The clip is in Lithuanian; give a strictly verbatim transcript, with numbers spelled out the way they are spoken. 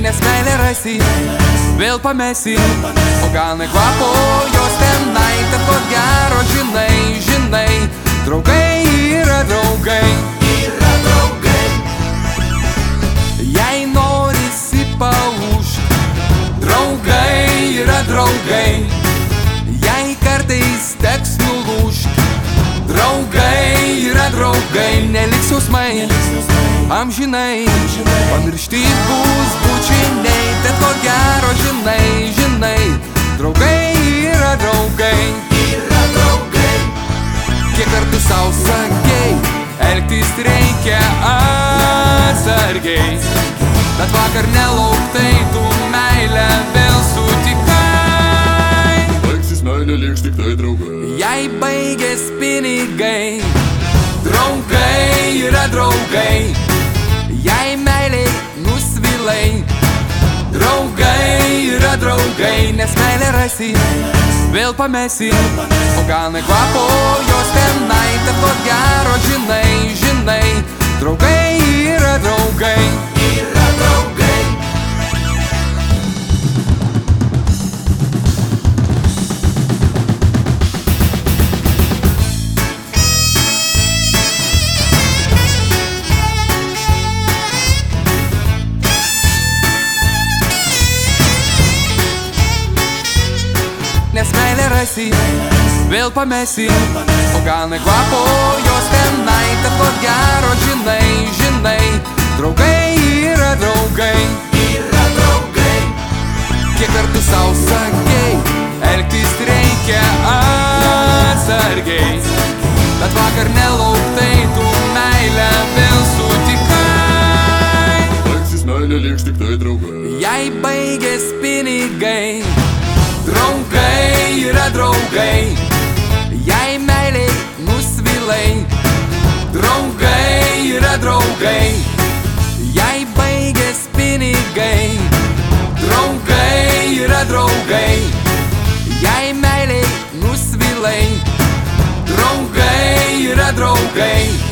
nes meilę rasi, vėl pamesi, o gal nekvapojos tenai, tad ko gero žinai, žinai, draugai yra draugai, yra draugai. Jei norisi paušt, draugai yra draugai, jei kartais teks nulūžt, draugai yra draugai, neliks jausmai, amžinai, pamiršti bus bučiniai, tad ko gero žinai, žinai, draugai yra draugai, yra draugai. Kiek kartų sau sakei, elgtis reikia atsargiai, bet vakar nelauktai tu meilę vėl sutikai. Baigsis meilė, liks tik tai draugai. Jei baigės pinigai, draugai yra draugai, jei meiliai nusvilai, draugai yra draugai, nes meilę rasi, vėl pamesi, o gal nekvapojos tenai, tad ko gero žinai, žinai, draugai yra draugai, yra draugai. Nes meilę rasi, vėl pamesi, o gal nekvapojos tenai, tad ko gero žinai, žinai, draugai yra draugai, yra draugai. Kiek kartų sau sakei, elgtis reikia atsargiai, bet vakar nelauktai tu meilę vėl sutikai. Baigsis meilė, liks tik tai draugai. Jei baigės pinigai, draugai yra draugai, jei meiliai nusvilai, draugai yra draugai, jei baigės pinigai, draugai yra draugai, jei meiliai nusvilai, draugai yra draugai.